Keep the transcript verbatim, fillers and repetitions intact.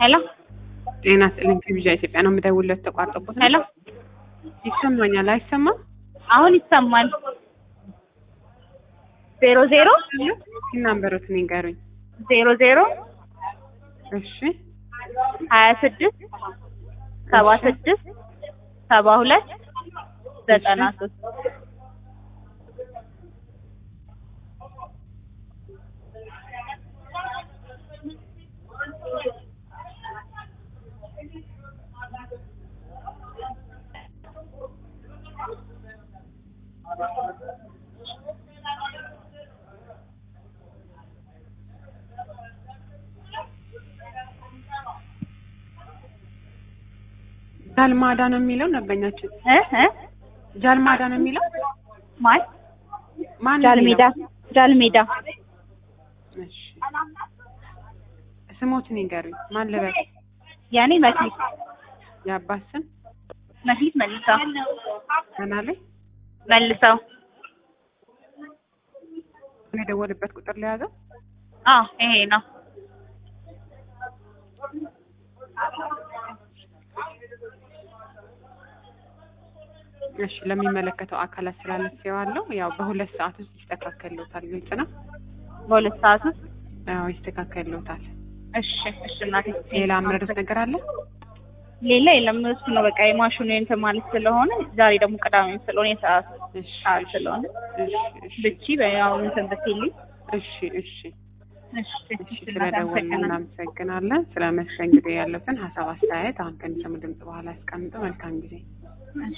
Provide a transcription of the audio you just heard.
ሄሎ ጤና ይስጥልኝ ከቢጃ ኢትዮጵያ ነው የምደውልለት ተቋርጦበት ነው። ሄሎ ይሰማኛል አይሰማም? አሁን ይሰማል። ዜሮ ዜሮ ናምበሮት ንገሩኝ። ዜሮ ዜሮ እሺ ሀያ ስድስት ሰባ ስድስት ሰባ ሁለት ዘጠና ሶስት ጃልማዳ ነው የሚለው ነበኛችን እ እ ጃልማዳ ነው የሚለው ማን ማን ጃልሜዳ ጃልሜዳ እሺ ስሞት ንገሩኝ። ማን ልበል? ያኔ መክሊት የአባት ስም መክሊት መልሰው ገና ላይ መልሰው የደወልበት ቁጥር ላይ ያዘው። አዎ ይሄ ነው። እሺ ለሚመለከተው አካላት ስላልፈዋለሁ ያው በሁለት ሰዓት ውስጥ ይስተካከልልዎታል። ግልጽ ነው። በሁለት ሰዓት ውስጥ አዎ ይስተካከልልዎታል። እሺ እሺ እናቴ ሌላ ምረዱት ነገር አለ? ሌላ የለም። እሱ ነው በቃ የማሽኑ እንትን ማለት ስለሆነ ዛሬ ደግሞ ቅዳሜ ስለሆነ የሰዓት እሺ ሰዓት ስለሆነ እሺ ብቻ በያው እንትን ብትይልኝ። እሺ እሺ እሺ እሺ ስለደወልን እናመሰግናለን። ስለመስተንግዶ ያለውን ሀሳብ አስተያየት አሁን ከሚሰሙ ድምጽ በኋላ ያስቀምጡ። መልካም ጊዜ።